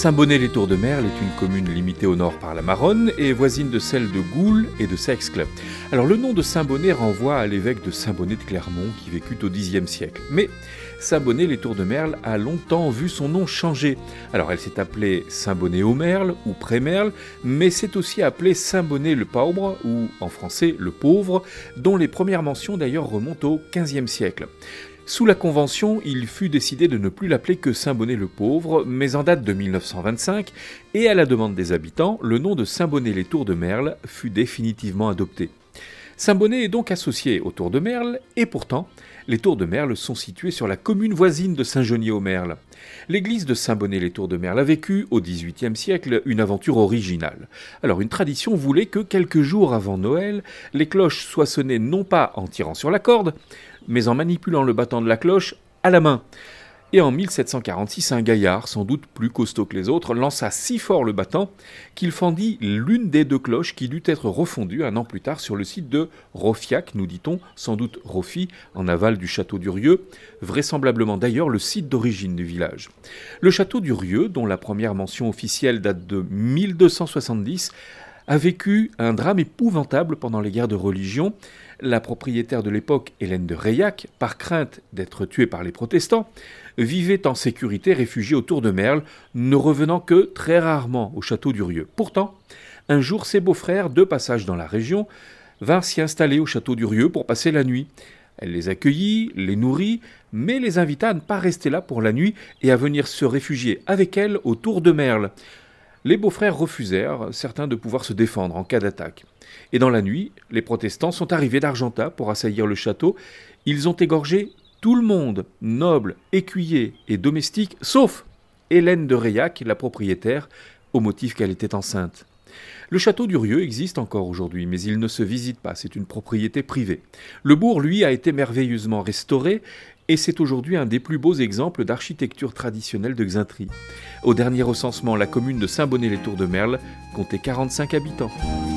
Saint-Bonnet-les-Tours-de-Merle est une commune limitée au nord par la Maronne et voisine de celles de Goules et de Sexcles. Alors le nom de Saint-Bonnet renvoie à l'évêque de Saint-Bonnet de Clermont qui vécut au Xe siècle. Mais Saint-Bonnet-les-Tours-de-Merle a longtemps vu son nom changer. Alors elle s'est appelée Saint-Bonnet-au-Merle ou Pré-Merle, mais c'est aussi appelée Saint-Bonnet-le-Pauvre ou en français le Pauvre, dont les premières mentions d'ailleurs remontent au XVe siècle. Sous la Convention, il fut décidé de ne plus l'appeler que Saint-Bonnet-le-Pauvre, mais en date de 1925, et à la demande des habitants, le nom de Saint-Bonnet-les-Tours-de-Merle fut définitivement adopté. Saint-Bonnet est donc associé aux Tours de Merle, et pourtant, les Tours de Merle sont situées sur la commune voisine de Saint-Geniez-au-Merle. L'église de Saint-Bonnet-les-Tours-de-Merle a vécu, au XVIIIe siècle, une aventure originale. Alors, une tradition voulait que, quelques jours avant Noël, les cloches soient sonnées non pas en tirant sur la corde, mais en manipulant le battant de la cloche à la main. Et en 1746, un gaillard, sans doute plus costaud que les autres, lança si fort le battant qu'il fendit l'une des deux cloches qui dut être refondue un an plus tard sur le site de Rofiac, nous dit-on, sans doute Roffy, en aval du château d'Urieux, vraisemblablement d'ailleurs le site d'origine du village. Le château d'Urieux, dont la première mention officielle date de 1270, a vécu un drame épouvantable pendant les guerres de religion. La propriétaire de l'époque, Hélène de Reillac, par crainte d'être tuée par les protestants, vivait en sécurité réfugiée aux Tours de Merle, ne revenant que très rarement au château d'Urieux. Pourtant, un jour, ses beaux-frères, de passage dans la région, vinrent s'y installer au château d'Urieux pour passer la nuit. Elle les accueillit, les nourrit, mais les invita à ne pas rester là pour la nuit et à venir se réfugier avec elle aux Tours de Merle. Les beaux-frères refusèrent, certains de pouvoir se défendre en cas d'attaque. Et dans la nuit, les protestants sont arrivés d'Argentat pour assaillir le château. Ils ont égorgé tout le monde, nobles, écuyers et domestiques, sauf Hélène de Reillac, la propriétaire, au motif qu'elle était enceinte. Le château d'Urieux existe encore aujourd'hui, mais il ne se visite pas, c'est une propriété privée. Le bourg, lui, a été merveilleusement restauré, et c'est aujourd'hui un des plus beaux exemples d'architecture traditionnelle de Xaintrix. Au dernier recensement, la commune de Saint-Bonnet-les-Tours-de-Merle comptait 45 habitants.